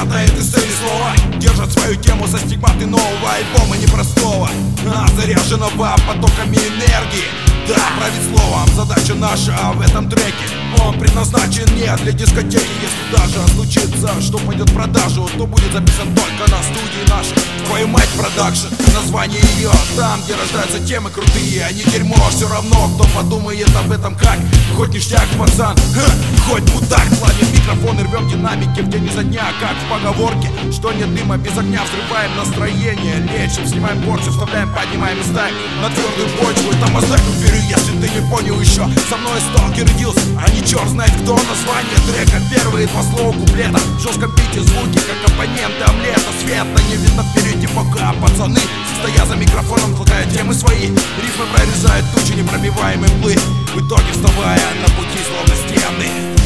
стоят на этой сцене слова, держат свою тему со стигматы нового альбома непростого, заряженного потоками энергии. Да, править словом задача наша в этом треке. Он предназначен не для дискотеки. Если даже случится, что пойдет в продажу, то будет записан только на студии нашей. Твою мать, продакшн, название ее там, где рождаются темы крутые, а не дерьмо. Все равно, кто подумает об этом как. Хоть ништяк, пацан, хоть мудак. Плавим микрофон и рвем динамики в день изо дня, как в поговорке, что нет дыма без огня. Взрываем настроение, лечим, снимаем порцию, вставляем, поднимаем и ставим на твердую почву. Там мозаику верю, если ты не понял еще. Со мной сталкер родился, а не черт знает кто. Название трека, первые два слова куплета. В жестком бите звуки, как компоненты омлета. Света не видно впереди, пока пацаны, стоя за микрофоном, толкают темы свои. Рифмы прорезают тучи непробиваемой мглы, в итоге вставая на пути словно стены.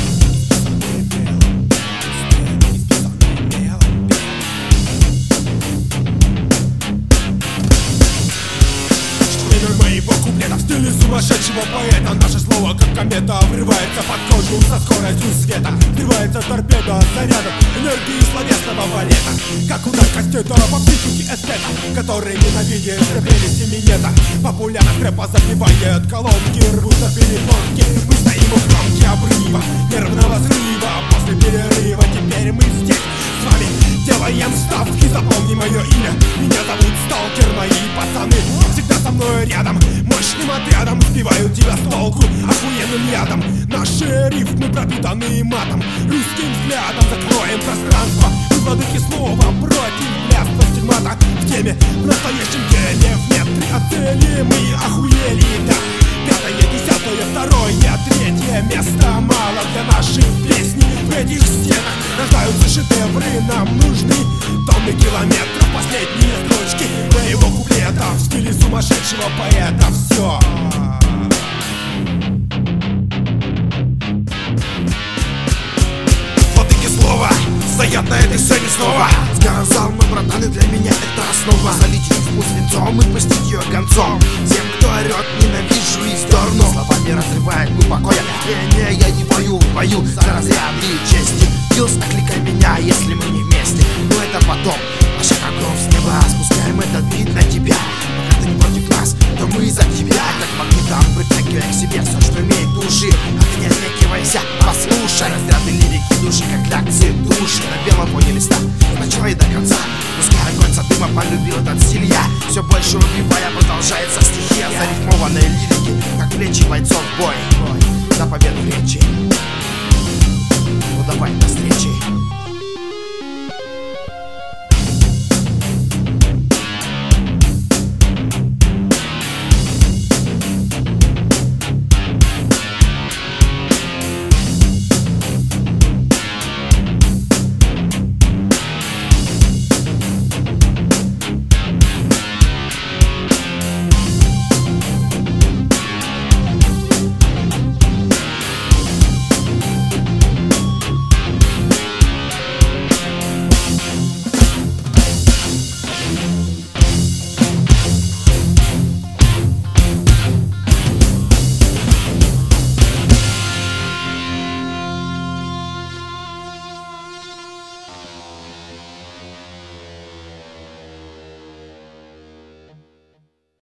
В стиле сумасшедшего поэта наше слово, как комета, врывается под кожу со скоростью света. Взрывается торпеда зарядом энергии словесного балета, как удар кастета по психике эстета, который ненавидит прелести минета. Популярность рэпа забивает колонки, рвутся перепонки. Мы стоим у кромки обрыва, нервного взрыва. После перерыва теперь мы здесь с вами делаем ставки. Запомни мое имя, меня зовут Сталкер. Мои пацаны всегда со мной рядом, мощным отрядом сбивают тебя с толку охуенным ядом. Наши рифмы пропитаны матом, русским взглядом закроем пространство. Мы владыки слова против бляства стигмата. В теме, в настоящем деле, в метре от цели мы охуели, да. Пятое, десятое, второе, третье место мало для нашей песни. В этих стенах рождаются шедевры, нам нужны тонны километров. Последние строчки моего куплета в стиле сумасшедшего поэта. Все. Владыки слова стоят на этой сцене снова. Сгорозал мой братан, и для меня это основа. Залить рифму свинцом и пустить ее концом. Тем, кто орет, ненавижу и сдерну. Словами разрывает мы покоя. Не, я не бою за разрядные чести. Пилс, окликай меня, если мы не вместе. Но это потом, наша как гром с неба. Спускаем этот бит на тебя. Пока ты не против нас, то мы за тебя. Как магнитом притягивая к себе все, что имеет души. А ты не отнекивайся, послушай. Разряды лирики души, как лекции души. На белом фоне листа, с начала и до конца. Пускай огонь со дыма полюбил этот стиль я. Все больше убивая, продолжается стихия. Зарифмованные лирики, как плечи бойцов в бой. На победу речи. Ну давай до встречи.